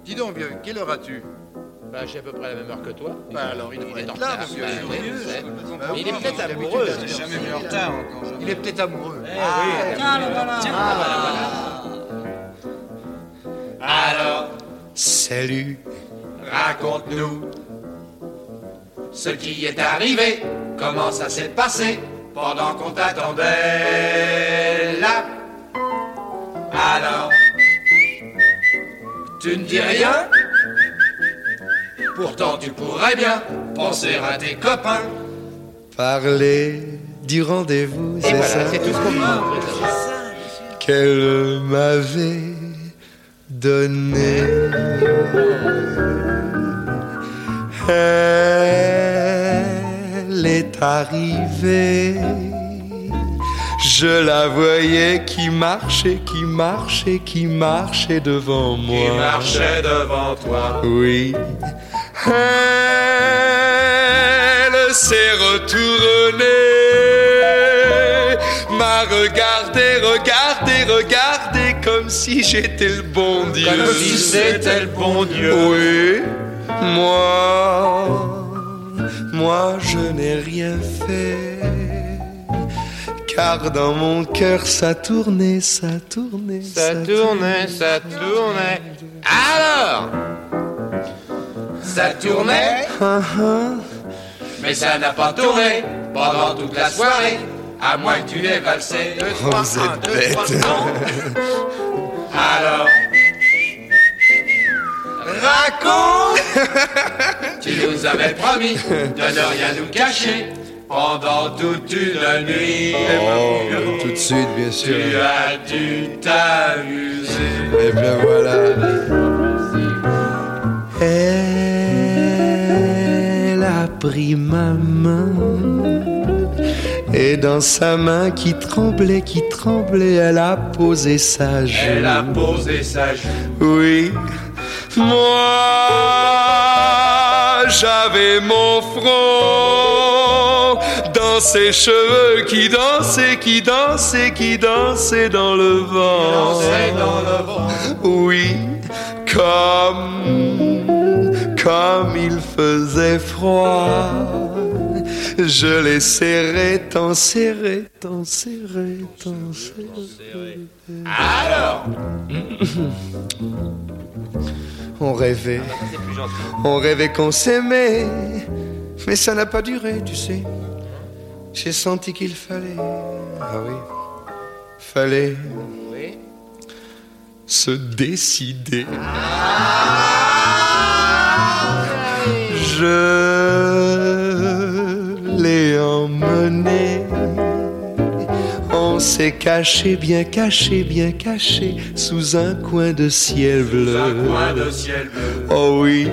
Dis donc, vieux, quelle heure as-tu? Bah, j'ai à peu près la même heure que toi. Bah alors, il devrait est en être là, retard. monsieur. Bah, Oui, oui, oui, mais il est peut-être amoureux. J'ai jamais mis en retard encore. Il est peut-être amoureux. Oui. Ah, le voilà. Tiens, Alors, salut, raconte-nous ce qui est arrivé, comment ça s'est passé pendant qu'on t'attendait là. Alors, tu ne dis rien? Pourtant tu pourrais bien penser à tes copains. Parler du rendez-vous, Et c'est voilà, ça c'est tout ce qu'on me qu'elle m'avait donné. Elle est arrivée, je la voyais qui marchait, qui marchait, qui marchait devant moi. Qui marchait devant toi. Oui. Elle s'est retournée, m'a regardé, regardé, regardé comme si j'étais le bon Dieu. Comme si c'était le bon Dieu. Oui, moi je n'ai rien fait, car dans mon cœur ça tournait, ça tournait, Ça tournait, ça tournait. Alors, Ça tournait, mais ça n'a pas tourné pendant toute la soirée, à moins que tu aies valsé 2, 3, vous 1, êtes 2, bête. 3, non. Alors, raconte. Tu nous avais promis de ne rien nous cacher pendant toute une nuit. Oh, tout de suite, bien sûr. Tu as dû t'amuser. Et bien voilà. Elle a pris ma main, et dans sa main qui tremblait, elle a posé sa joue. Elle a posé sa joue. Oui, moi j'avais mon front dans ses cheveux qui dansaient, qui dansaient, qui dansaient dans le vent. Dansait dans le vent. Oui, comme il faisait froid, je l'ai serré, tant serré, tant serré, tant serré. Alors, On rêvait qu'on s'aimait, mais ça n'a pas duré, tu sais. J'ai senti qu'il fallait, ah oui, fallait oui. se décider. Je l'ai emmené, on s'est caché, bien caché, bien caché, sous un coin de ciel bleu. un coin de ciel bleu. Oh oui,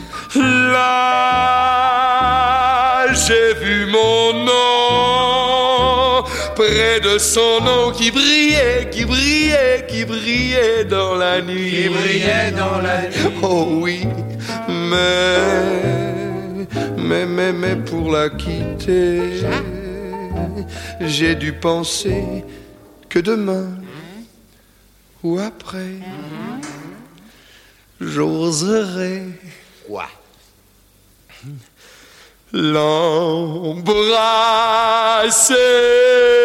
là j'ai vu mon nom près de son nom qui brillait, qui brillait, qui brillait dans la nuit. Qui brillait dans la nuit. Oh oui, mais pour la quitter, j'ai dû penser que demain ou après, j'oserais Quoi? l'embrasser.